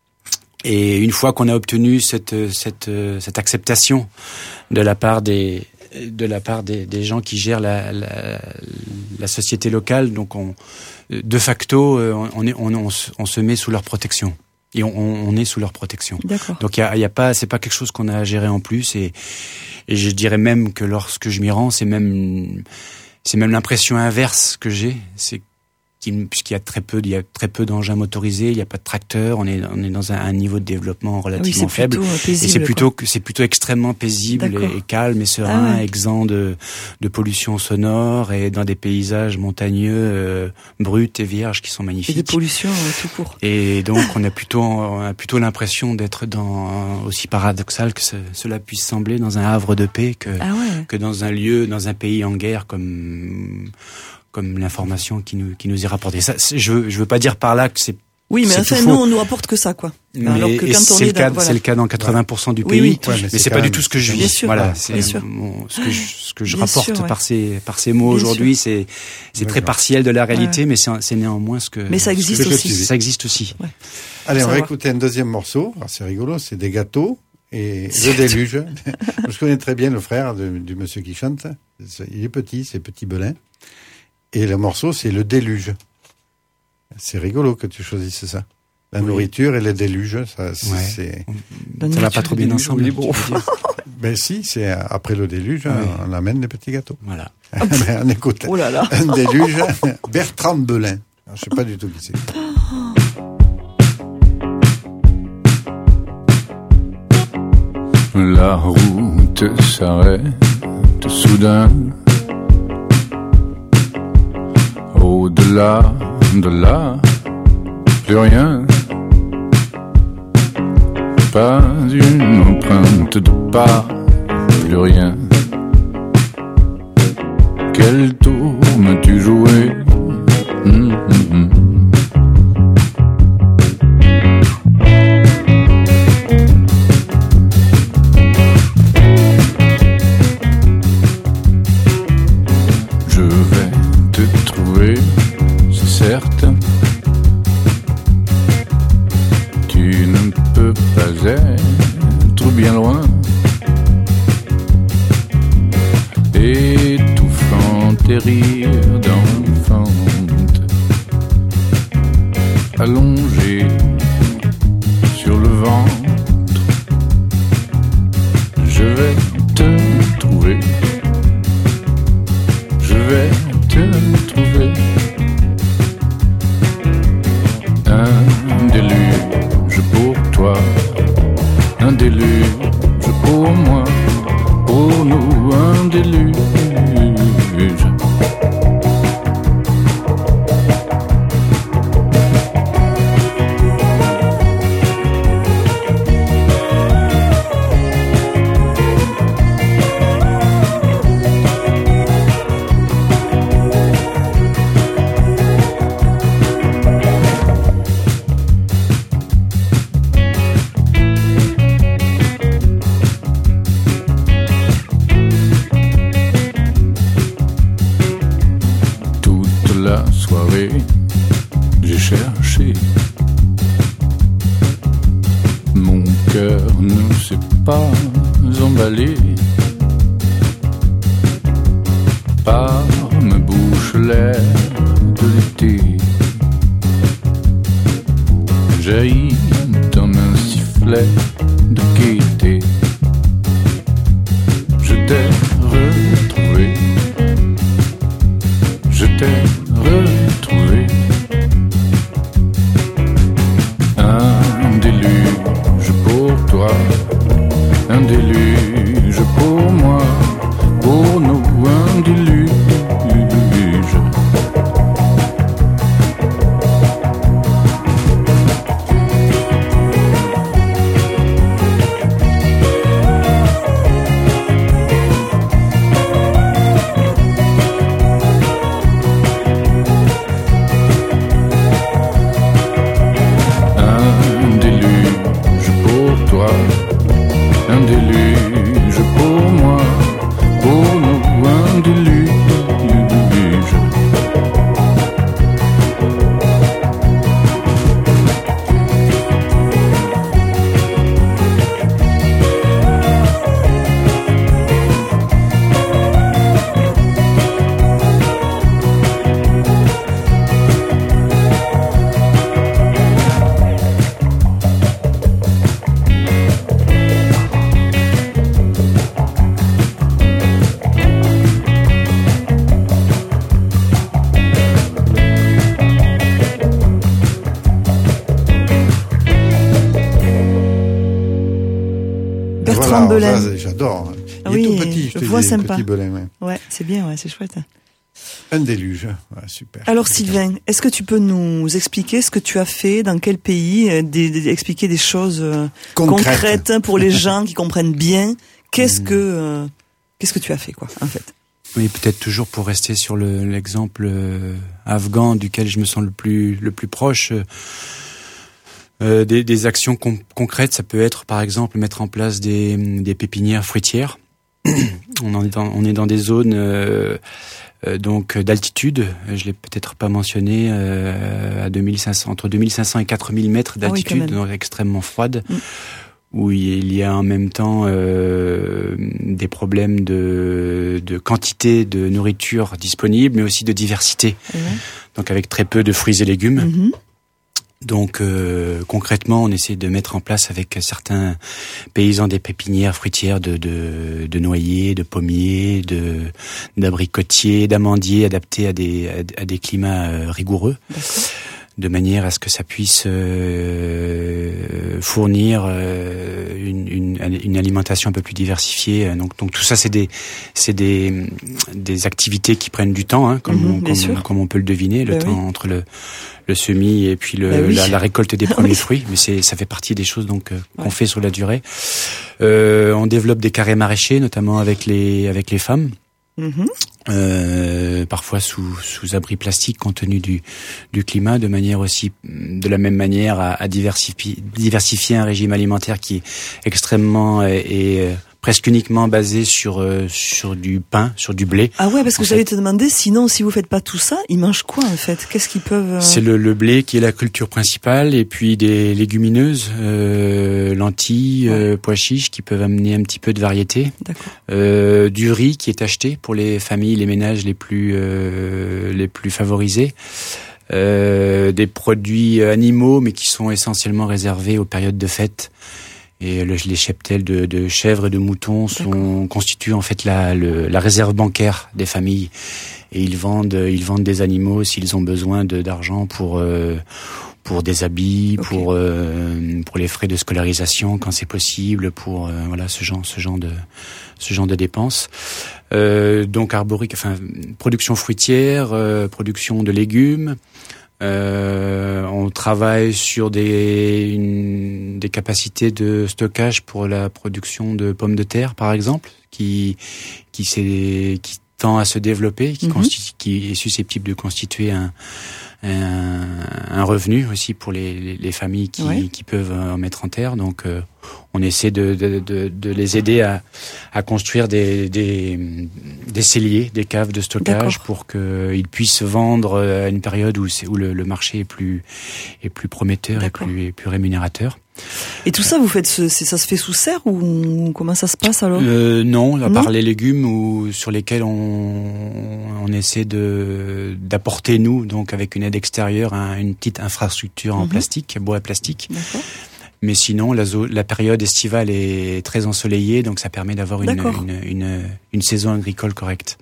Et une fois qu'on a obtenu cette cette cette acceptation de la part des de la part des, des gens qui gèrent la, la la société locale, donc on de facto, on, est, on, on, on se met sous leur protection et on, on est sous leur protection. D'accord. Donc il y a, y a pas, c'est pas quelque chose qu'on a à gérer en plus et, et je dirais même que lorsque je m'y rends, c'est même, c'est même l'impression inverse que j'ai, c'est puisqu'il y a très peu, il y a très peu d'engins motorisés, il n'y a pas de tracteurs, on est, on est dans un, un niveau de développement relativement oui, faible. Paisible, et c'est plutôt, quoi. c'est plutôt extrêmement paisible et, et calme et serein, ah ouais. exempt de, de pollution sonore et dans des paysages montagneux, euh, bruts et vierges qui sont magnifiques. Et des pollutions euh, tout court. Et donc on a plutôt, on a plutôt l'impression d'être dans, aussi paradoxal que ce, cela puisse sembler, dans un havre de paix que, ah ouais. que dans un lieu, dans un pays en guerre comme, comme l'information qui nous qui nous est rapportée. Ça, je veux je veux pas dire par là que c'est Oui, mais c'est enfin, nous, on nous rapporte que ça, quoi. Mais Alors que quand on c'est, est le cas, dans, voilà. c'est le cas dans quatre-vingts pour cent du Oui, pays, oui. Ouais, mais mais c'est c'est quand pas même- du tout ce que je vis. Bien sûr, voilà, bien c'est sûr. mon- ce que je, ce que je Bien rapporte sûr, ouais. par ces par ces mots Bien aujourd'hui, c'est c'est très D'accord. partiel de la réalité, Ouais. mais c'est, c'est néanmoins ce que. Mais ça ce que existe je aussi. vis. Ça existe aussi. Ouais. Allez, on va savoir. écouter un deuxième morceau. Ah, c'est rigolo, c'est des gâteaux et le déluge. Je connais très bien le frère de, du monsieur qui chante. Il est petit, c'est Petit Belin. Et le morceau, c'est le déluge. C'est rigolo que tu choisisses ça. La Oui. nourriture et le déluge, ça, c'est... Ouais. c'est- La Ça va pas nourriture trop des bien déluges, ensemble. oui, tu bon. veux dire. Ben si, c'est après le déluge, Ouais. on amène des petits gâteaux. Voilà. Ben, on écoute Oh là là. un déluge, Bertrand Belin. Alors, je sais pas du tout qui c'est. La route s'arrête soudain. Au-delà de là, plus rien. Pas une empreinte de pas, plus rien. Quel tour m'as-tu joué? Hum, hum, hum. Je vais te trouver, c'est certain. Tu ne peux pas être bien loin. Étouffant tes rires d'enfante, allongé sur le ventre. Je vais te trouver. Je vais te trouver. Un déluge pour toi, un déluge pour moi, pour nous un déluge. Toute la soirée, j'ai cherché. Mon cœur ne s'est pas emballé par ma bouche l'air de l'été. Jaillit comme un sifflet de gaieté. Je t'ai retrouvé. Je t'ai retrouvé. Un déluge pour toi, un déluge pour moi, pour nous un déluge. Un déluge pour toi, un déluge pour moi, pour nous un déluge. Bertrand Voilà, Belin. ça, j'adore. Il Oui, est tout petit, je te je vois dis, sympa. Petit Belin, ouais. Ouais, c'est bien, ouais, c'est chouette. Un déluge, ouais, super. Alors Sylvain, est-ce que tu peux nous expliquer ce que tu as fait, dans quel pays, euh, des, des- expliquer des choses euh, Concrète. concrètes hein, pour les gens qui comprennent bien. Qu'est-ce que euh, qu'est-ce que tu as fait, quoi, en fait? Oui, peut-être toujours pour rester sur le, l'exemple euh, afghan duquel je me sens le plus le plus proche. euh, Euh, des, des actions com- concrètes, ça peut être par exemple mettre en place des, des pépinières fruitières. on, en est dans, on est dans des zones euh, euh, donc d'altitude. Je l'ai peut-être pas mentionné, euh, à deux mille cinq cents, entre deux mille cinq cents et quatre mille mètres d'altitude, ah oui, donc extrêmement froide, mm. où il y a en même temps euh, des problèmes de, de quantité de nourriture disponible, mais aussi de diversité. Mm. Donc avec très peu de fruits et légumes. Mm-hmm. Donc euh, concrètement, on essaie de mettre en place avec certains paysans des pépinières fruitières de, de, de noyers, de pommiers, de d'abricotiers, d'amandiers adaptés à des à, à des climats euh, rigoureux. D'accord. De manière à ce que ça puisse euh, fournir euh, une, une, une alimentation un peu plus diversifiée. Donc, donc tout ça, c'est des, c'est des, des activités qui prennent du temps, hein, comme, mmh, on, comme, comme on peut le deviner, le bah temps oui. entre le, le semis et puis le, bah oui. la, la récolte des premiers oui. fruits. Mais c'est, ça fait partie des choses donc euh, qu'on ouais. fait sur la durée. Euh, on développe des carrés maraîchers, notamment avec les, avec les femmes. Mmh. Euh, parfois sous sous abri plastique compte tenu du du climat, de manière aussi de la même manière à, à diversifier diversifier un régime alimentaire qui est extrêmement et, et presque uniquement basé sur euh, sur du pain, sur du blé. Ah ouais, parce que j'allais te demander, sinon si vous faites pas tout ça, ils mangent quoi en fait? Qu'est-ce qu'ils peuvent euh... C'est le, le blé qui est la culture principale, et puis des légumineuses, euh, lentilles, ouais. euh, pois chiches qui peuvent amener un petit peu de variété. D'accord. Euh, du riz qui est acheté pour les familles, les ménages les plus euh, les plus favorisés. Euh, des produits animaux, mais qui sont essentiellement réservés aux périodes de fête. Et le, les cheptels de, de chèvres et de moutons sont D'accord. constituent en fait la, le, la réserve bancaire des familles. Et ils vendent, ils vendent des animaux s'ils ont besoin de, d'argent pour euh, pour des habits, okay. pour euh, pour les frais de scolarisation quand c'est possible, pour euh, voilà ce genre ce genre de ce genre de dépenses. Euh, donc arborique, enfin production fruitière, euh, production de légumes. Euh, on travaille sur des une, des capacités de stockage pour la production de pommes de terre, par exemple, qui qui s'est qui tend à se développer, qui, mm-hmm. constitu, qui est susceptible de constituer un un, un revenu aussi pour les les, les familles qui ouais. qui peuvent en mettre en terre. Donc euh, on essaie de, de de de les aider à à construire des des des celliers, des caves de stockage. D'accord. Pour que ils puissent vendre à une période où c'est où le, le marché est plus est plus prometteur. D'accord. et plus et plus rémunérateur. Et tout ça, vous faites, ce, ça se fait sous serre ou comment ça se passe alors? euh, Non, à part non les légumes ou sur lesquels on on essaie de d'apporter nous, donc avec une aide extérieure, un, une petite infrastructure en mm-hmm. plastique, bois plastique. D'accord. Mais sinon, la, zo- la période estivale est très ensoleillée, donc ça permet d'avoir une, une, une, une saison agricole correcte.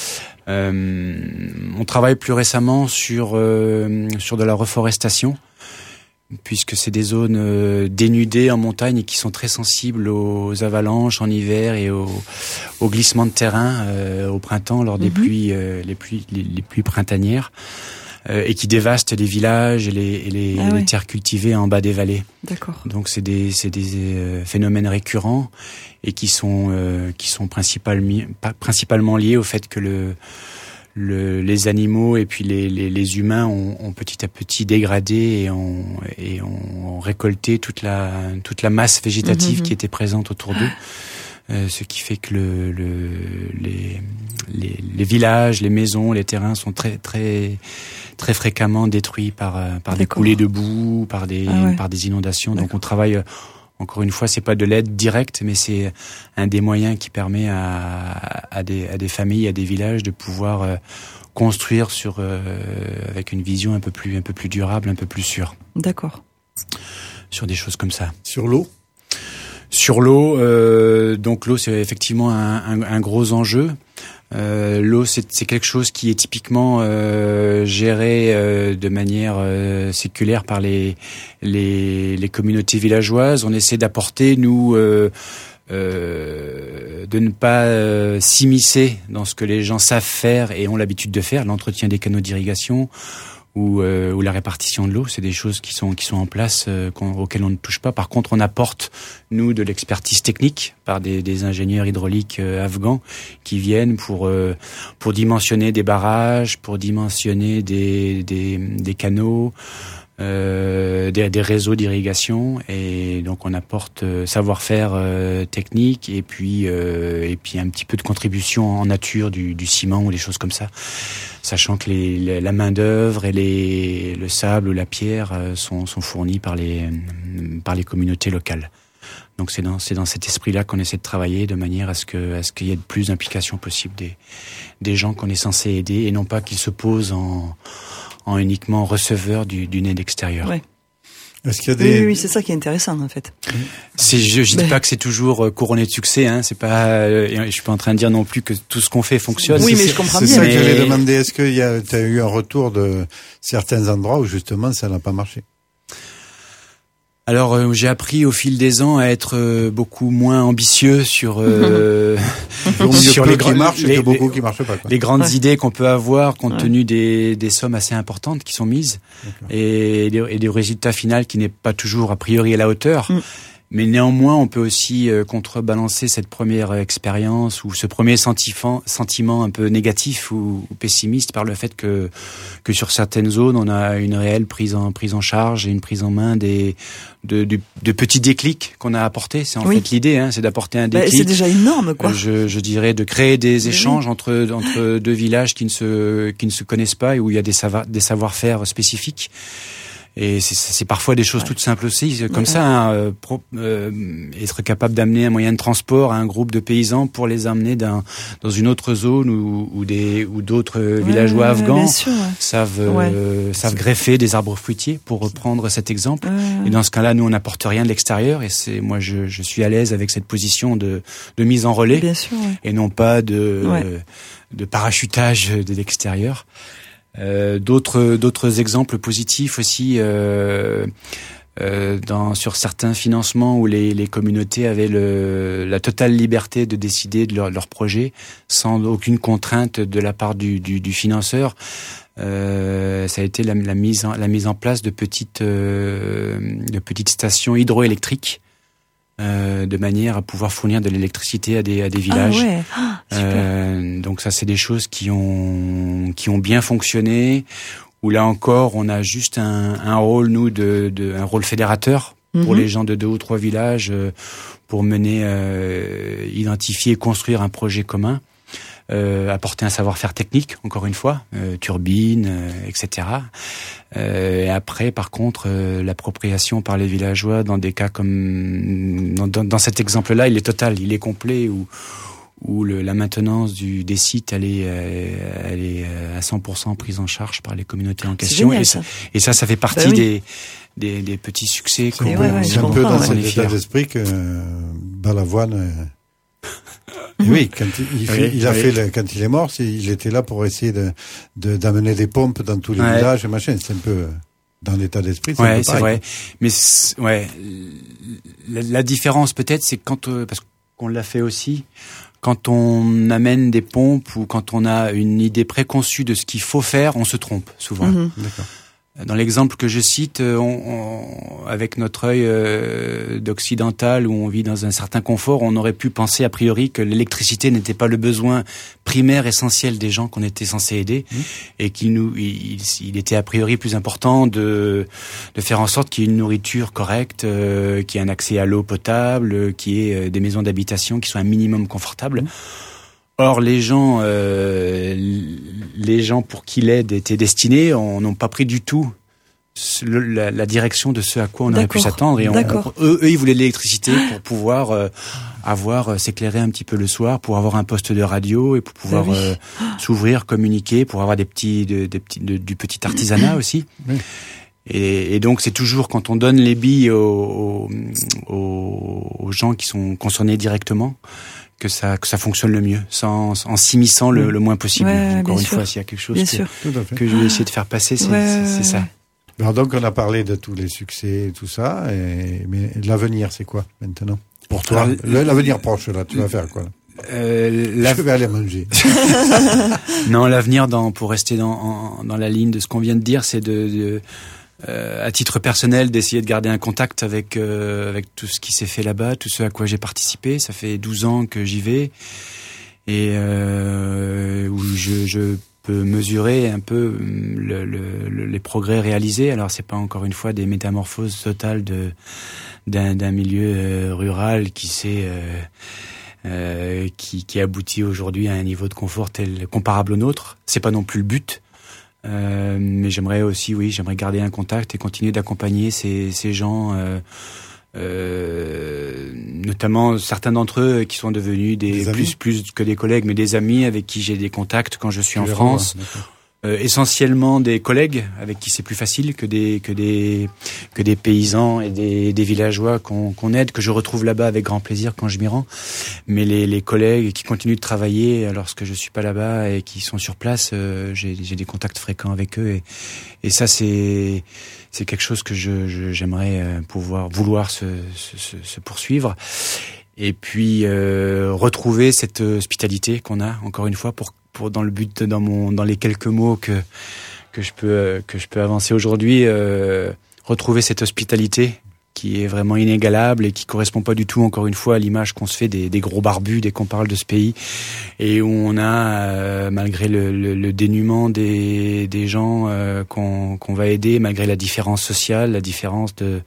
Euh, on travaille plus récemment sur euh, sur de la reforestation, puisque c'est des zones euh, dénudées en montagne et qui sont très sensibles aux avalanches en hiver et aux, aux glissements de terrain euh, au printemps lors des mm-hmm. pluies, euh, les pluies, les, les pluies printanières. Euh, et qui dévastent les villages et les, et les, ah ouais. les terres cultivées en bas des vallées. D'accord. Donc c'est des, c'est des euh, phénomènes récurrents et qui sont, euh, qui sont principalement, principalement liés au fait que le, le, les animaux et puis les, les, les humains ont, ont petit à petit dégradé et ont, et ont récolté toute la, toute la masse végétative mmh, qui était présente autour d'eux. Euh, ce qui fait que le, le, les, les, les villages, les maisons, les terrains sont très, très, très fréquemment détruits par, par des coulées de boue, par des, ah ouais. par des inondations. D'accord. Donc on travaille, encore une fois, c'est pas de l'aide directe, mais c'est un des moyens qui permet à, à des, à des familles, à des villages de pouvoir euh, construire sur, euh, avec une vision un peu plus, un peu plus durable, un peu plus sûre. D'accord. Sur des choses comme ça. Sur l'eau? Sur l'eau, euh, donc l'eau c'est effectivement un, un, un gros enjeu. Euh, l'eau c'est, c'est quelque chose qui est typiquement euh, géré euh, de manière euh, séculaire par les, les les communautés villageoises. On essaie d'apporter nous euh, euh, de ne pas euh, s'immiscer dans ce que les gens savent faire et ont l'habitude de faire, l'entretien des canaux d'irrigation. Ou, euh, ou la répartition de l'eau, c'est des choses qui sont qui sont en place, euh, auxquelles on ne touche pas. Par contre, on apporte nous de l'expertise technique par des, des ingénieurs hydrauliques euh, afghans qui viennent pour euh, pour dimensionner des barrages, pour dimensionner des des, des canaux, euh, des, des réseaux d'irrigation, et donc on apporte euh, savoir-faire euh, technique et puis euh, et puis un petit peu de contribution en nature, du, du ciment ou des choses comme ça, sachant que les, les, la main d'œuvre et les, le sable ou la pierre euh, sont, sont fournis par les par les communautés locales. Donc c'est dans c'est dans cet esprit-là qu'on essaie de travailler, de manière à ce que à ce qu'il y ait le plus d'implication possible des des gens qu'on est censé aider, et non pas qu'ils se posent en en uniquement receveur du, d'une aide extérieure. Ouais. Est-ce qu'il y a des... Oui, oui, c'est ça qui est intéressant en fait. C'est, je, je dis Mais... pas que c'est toujours couronné de succès, hein. C'est pas, euh, je suis pas en train de dire non plus que tout ce qu'on fait fonctionne. Oui, c'est, mais je comprends c'est bien. ça mais... que j'allais demander. Est-ce qu'il y a, t'as eu un retour de certains endroits où justement ça n'a pas marché? Alors euh, j'ai appris au fil des ans à être euh, beaucoup moins ambitieux sur euh, sur les, qui grands, marchent les, que beaucoup les, qui marchent pas, quoi. les grandes ouais. idées qu'on peut avoir compte ouais. tenu des, des sommes assez importantes qui sont mises. D'accord. et des, et des résultats finaux qui n'est pas toujours a priori à la hauteur. Mm. Mais néanmoins, on peut aussi euh, contrebalancer cette première expérience ou ce premier sentiment, sentiment un peu négatif ou, ou pessimiste par le fait que que sur certaines zones, on a une réelle prise en prise en charge et une prise en main des de, de, de petits déclics qu'on a apportés. C'est en oui. fait l'idée, hein, c'est d'apporter un déclic. Bah, c'est déjà énorme, quoi. Je, je dirais de créer des échanges oui. entre entre deux villages qui ne se qui ne se connaissent pas et où il y a des savoir des savoir-faire spécifiques. Et c'est, c'est parfois des choses ouais. toutes simples aussi, comme ouais. ça, hein, euh, pro, euh, être capable d'amener un moyen de transport à un groupe de paysans pour les amener d'un, dans une autre zone où, où des ou d'autres ouais, villageois afghans sûr, ouais. savent ouais. euh, savent greffer des arbres fruitiers, pour reprendre cet exemple. Ouais. Et dans ce cas-là, nous on n'apporte rien de l'extérieur, et c'est moi je, je suis à l'aise avec cette position de, de mise en relais, Bien sûr, ouais. et non pas de ouais. euh, de parachutage de l'extérieur. Euh, d'autres d'autres exemples positifs aussi euh, euh, dans sur certains financements où les les communautés avaient le la totale liberté de décider de leur leur projet sans aucune contrainte de la part du du, du financeur. Euh, ça a été la, la mise en la mise en place de petites euh, de petites stations hydroélectriques. Euh, de manière à pouvoir fournir de l'électricité à des à des villages. Ah ouais. Ah, euh, donc ça, c'est des choses qui ont qui ont bien fonctionné. Où là encore, on a juste un, un rôle nous de, de un rôle fédérateur mm-hmm. pour les gens de deux ou trois villages euh, pour mener, euh, identifier, et construire un projet commun. Euh, apporter un savoir-faire technique, encore une fois, euh, turbines, euh, et cetera. Euh, et après, par contre, euh, l'appropriation par les villageois dans des cas comme dans, dans, dans cet exemple-là, il est total, il est complet, où où le, la maintenance du des sites, elle est euh, elle est à cent pour cent prise en charge par les communautés en question. Génial, et ça. et ça, ça fait partie bah oui. des des des petits succès. C'est, ouais, ouais, c'est un peu dans cet état d'esprit que euh, Balavoine. Euh... Et oui, quand il, il, fait, oui, il a oui. fait le, quand il est mort, c'est, il était là pour essayer de, de d'amener des pompes dans tous les ouais. villages et machin. C'est un peu dans l'état d'esprit. C'est ouais, un peu c'est vrai. Mais c'est, ouais, la, la différence peut-être, c'est quand euh, parce qu'on l'a fait aussi, quand on amène des pompes ou quand on a une idée préconçue de ce qu'il faut faire, on se trompe souvent. Mm-hmm. D'accord. Dans l'exemple que je cite, on, on, avec notre œil euh, d'occidental où on vit dans un certain confort, on aurait pu penser a priori que l'électricité n'était pas le besoin primaire, essentiel des gens qu'on était censé aider, mmh. et qu'il nous, il, il était a priori plus important de de faire en sorte qu'il y ait une nourriture correcte, euh, qu'il y ait un accès à l'eau potable, qu'il y ait des maisons d'habitation qui soient un minimum confortables. Mmh. Or, les gens, euh, les gens pour qui l'aide était destinée, on n'ont pas pris du tout le, la, la direction de ce à quoi on D'accord. aurait pu s'attendre. Et on, on, eux, eux, ils voulaient de l'électricité pour pouvoir euh, avoir euh, s'éclairer un petit peu le soir, pour avoir un poste de radio et pour pouvoir bah oui. euh, s'ouvrir, communiquer, pour avoir des petits, de, des petits, de, du petit artisanat aussi. Oui. Et, et donc, c'est toujours quand on donne les billes aux, aux, aux gens qui sont concernés directement, que ça que ça fonctionne le mieux, sans en s'immisçant le, le moins possible. Ouais, Encore une sûr. fois, s'il y a quelque chose bien que, que je vais essayer de faire passer, c'est, ouais, c'est, c'est ça. Alors donc on a parlé de tous les succès et tout ça, et, mais l'avenir c'est quoi maintenant pour toi? Alors, le, l'avenir proche là, tu vas faire quoi là? Euh, la... Je vais aller manger. Non, l'avenir, dans pour rester dans en, dans la ligne de ce qu'on vient de dire, c'est de, de Euh, à titre personnel, d'essayer de garder un contact avec euh, avec tout ce qui s'est fait là-bas, tout ce à quoi j'ai participé. Ça fait douze ans que j'y vais et euh, où je, je peux mesurer un peu le, le, le, les progrès réalisés. Alors c'est pas encore une fois des métamorphoses totales de d'un, d'un milieu euh, rural qui s'est euh, euh, qui, qui aboutit aujourd'hui à un niveau de confort tel comparable au nôtre. C'est pas non plus le but. Euh, mais j'aimerais aussi, oui, j'aimerais garder un contact et continuer d'accompagner ces, ces gens, euh, euh, notamment certains d'entre eux qui sont devenus des, des plus plus que des collègues, mais des amis avec qui j'ai des contacts quand je suis tu en France. Revois, euh, essentiellement des collègues avec qui c'est plus facile que des que des que des paysans et des, des villageois qu'on, qu'on aide, que je retrouve là-bas avec grand plaisir quand je m'y rends. Mais les, les collègues qui continuent de travailler lorsque je suis pas là-bas et qui sont sur place, euh, j'ai, j'ai des contacts fréquents avec eux et, et ça c'est c'est quelque chose que je, je j'aimerais pouvoir vouloir se se, se poursuivre. Et puis euh, retrouver cette hospitalité qu'on a encore une fois pour pour dans le but dans mon dans les quelques mots que que je peux que je peux avancer aujourd'hui, euh, retrouver cette hospitalité qui est vraiment inégalable et qui correspond pas du tout encore une fois à l'image qu'on se fait des, des gros barbus dès qu'on parle de ce pays, et où on a euh, malgré le, le, le dénuement des des gens euh, qu'on qu'on va aider, malgré la différence sociale, la différence de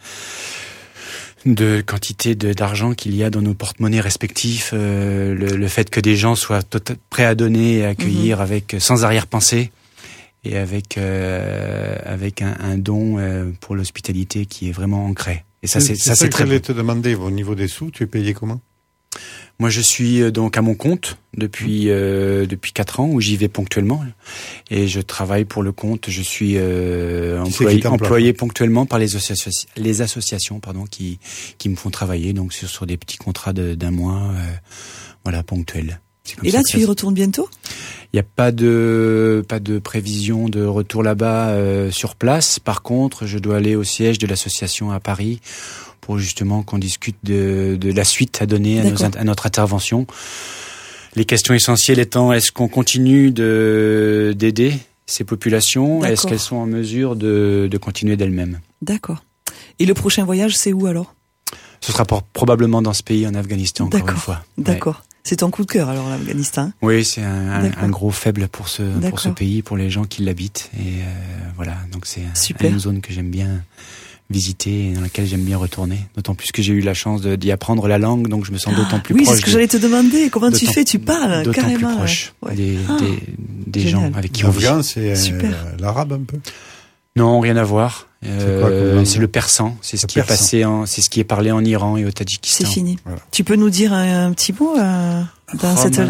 de quantité de, d'argent qu'il y a dans nos porte-monnaies respectifs, euh, le, le fait que des gens soient tot- prêts à donner et à accueillir mmh. avec sans arrière-pensée et avec euh, avec un, un don euh, pour l'hospitalité qui est vraiment ancré. Et ça, c'est, c'est ça, ça c'est que très. Je voulais te demander au niveau des sous, tu es payé comment ? Moi, je suis donc à mon compte depuis euh, depuis quatre ans, où j'y vais ponctuellement, et je travaille pour le compte. Je suis euh, employé, employé ponctuellement par les associations, les associations, pardon, qui qui me font travailler donc sur sur des petits contrats de, d'un mois, euh, voilà, ponctuels. Et là, tu y retournes bientôt ? Il n'y a pas de pas de prévision de retour là-bas euh, sur place. Par contre, je dois aller au siège de l'association à Paris pour justement qu'on discute de, de la suite à donner à, nos, à notre intervention. Les questions essentielles étant, est-ce qu'on continue de, d'aider ces populations ? D'accord. Est-ce qu'elles sont en mesure de, de continuer d'elles-mêmes ? D'accord. Et le prochain voyage, c'est où alors ? Ce sera pour, probablement dans ce pays, en Afghanistan, encore D'accord. une fois. D'accord. Ouais. C'est ton coup de cœur alors, l'Afghanistan ? Oui, c'est un, un, un gros faible pour ce, pour ce pays, pour les gens qui l'habitent. Et euh, voilà, donc c'est un, une zone que j'aime bien visiter et dans laquelle j'aime bien retourner. D'autant plus que j'ai eu la chance de, d'y apprendre la langue, donc je me sens d'autant plus oui, proche. Oui, c'est ce que de, j'allais te demander. Comment tu fais ? Tu parles d'autant carrément. D'autant plus proche ouais. des, ah, des, des gens avec qui on vit. L'afghan, c'est euh, l'arabe un peu ? Non, rien à voir. Euh, c'est, quoi, c'est le persan. C'est ce le qui persan. est passé en, c'est ce qui est parlé en Iran et au Tadjikistan. C'est fini. Voilà. Tu peux nous dire un, un petit mot euh, dans cette langue ?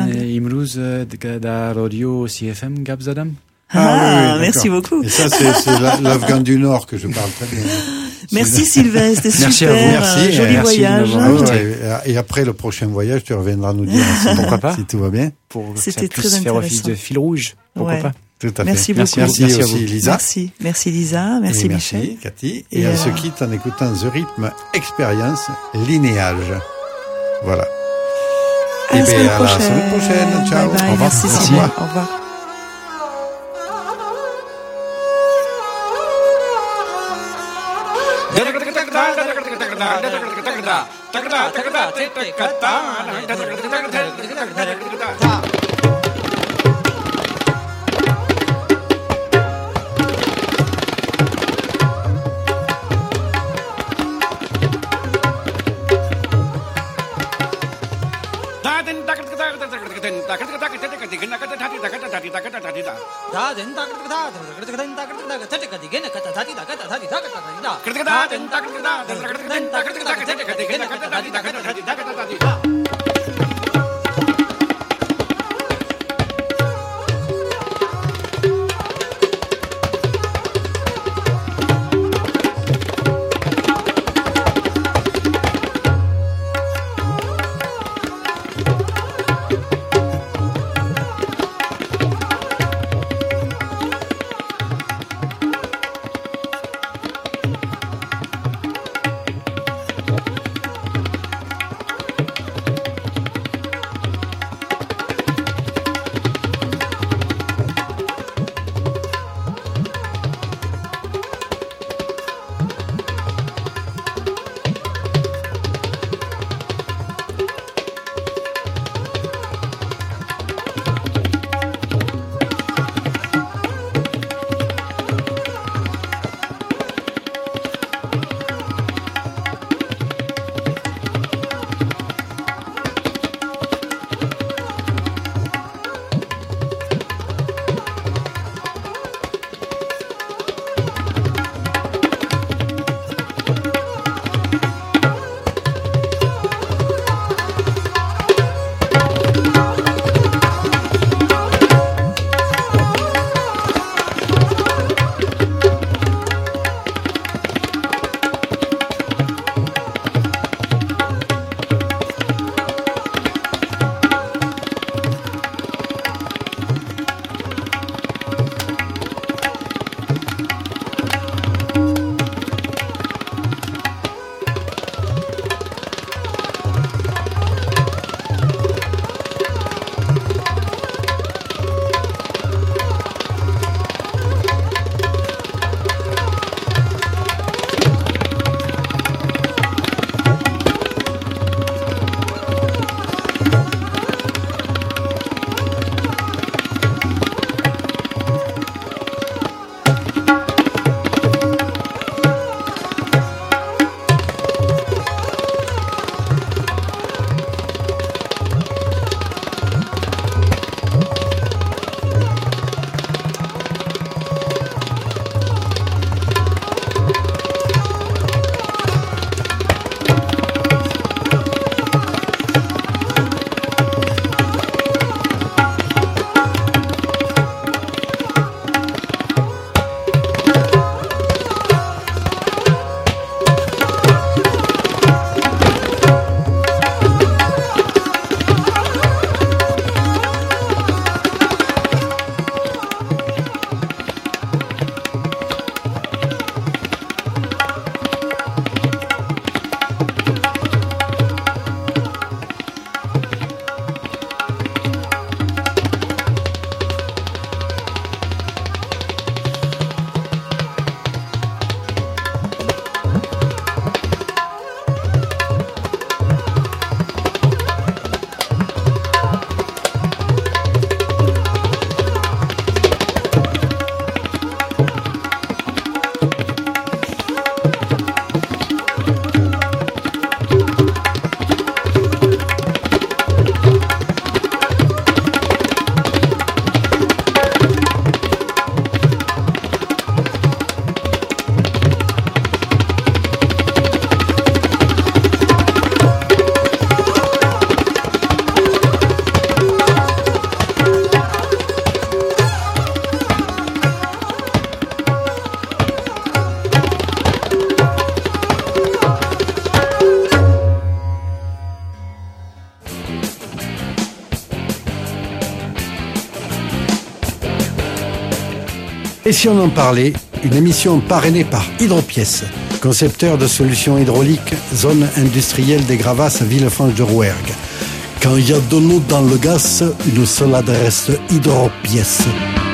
Ah, ah oui, oui, merci d'accord. beaucoup. Et ça, c'est, c'est l'Afghan du Nord que je parle très bien. Merci Sylvain, c'était merci super. À vous. Merci, joli merci voyage. Ah ouais, et après le prochain voyage, tu reviendras nous dire si, pourquoi pas, si tout va bien. Pour que c'était ça très puisse intéressant. Faire office de fil rouge. Pourquoi ouais. pas. Tout à merci fait. Beaucoup. Merci, merci, merci aussi Lisa. Merci, merci Lisa, merci, et Michel. Merci Cathy. Et, et on euh... se quitte en écoutant The Rhythm Experience Linéage. Voilà. À et bien à la semaine prochaine. Ciao. Bye bye. Au revoir. Merci, merci. Au revoir. Au revoir. Et si on en parlait, une émission parrainée par Hydropièces, concepteur de solutions hydrauliques, zone industrielle des Gravasses, Villefranche de Rouergue. Quand il y a de l'eau dans le gaz, une seule adresse, Hydropièces.